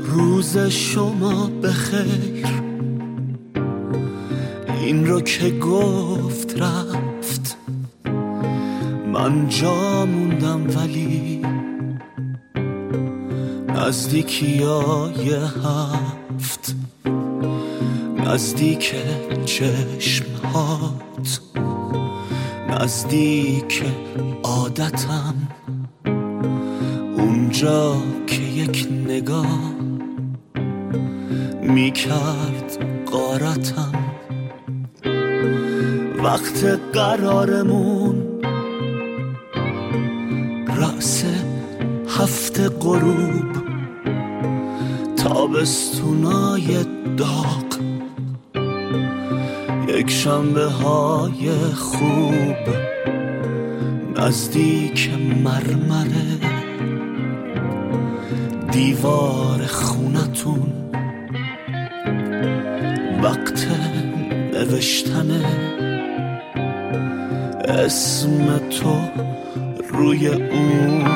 روز شما بخیر. این رو که گفت رفت، من جا موندم ولی نزدیکیای هفت، نزدیک چشمهات، نزدیک عادتم، اونجا که یک نگاه میکرد غارتم. وقت قرارمون رأس هفته غروب، تابستونای داغ، یک شنبه های خوب، نزدیک مرمره دیوار خونتون. وقت نوشتن اسم تو روی اون.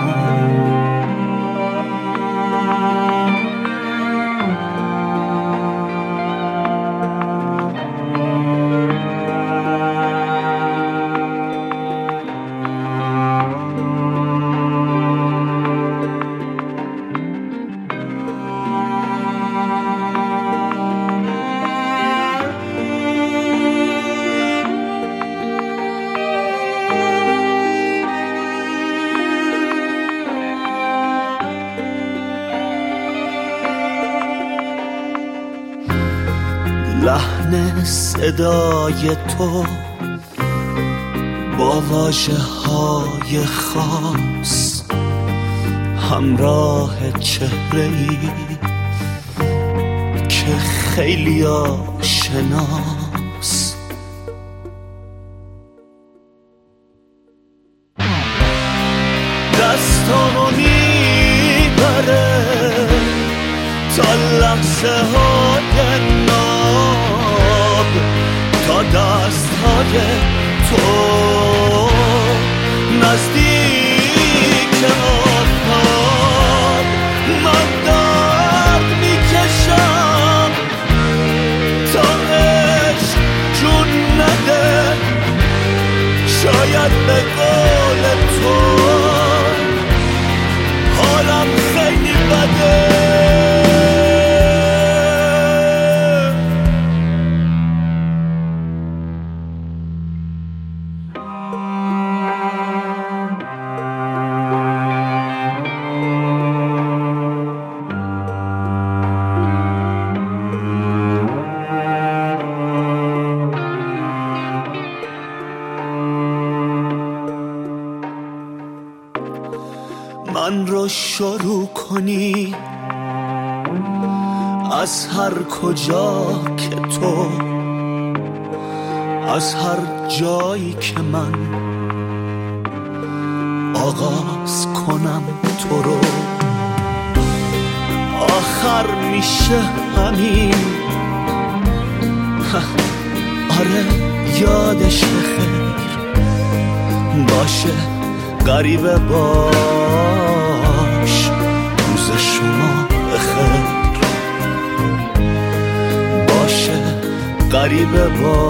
لحن صدای تو با واژه های خاص، همراه چهره‌ای که خیلی آشناس. دستامو میبره تا لحظه های ناب، تا دست های تو نزدیک آفتاب. من درد میکشم تا عشق جون نده، شاید به قول تو حالم خیلی بده. من رو شروع کنی از هر کجا که تو، از هر جایی که من آغاز کنم تو رو. آخر میشه همین، آره یادش بخیر باشه. غریبه باش، روز شما بخیر باشه. غریبه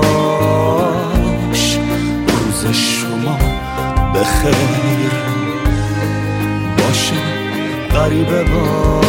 باش، روز شما بخیر باشه. غریبه باش.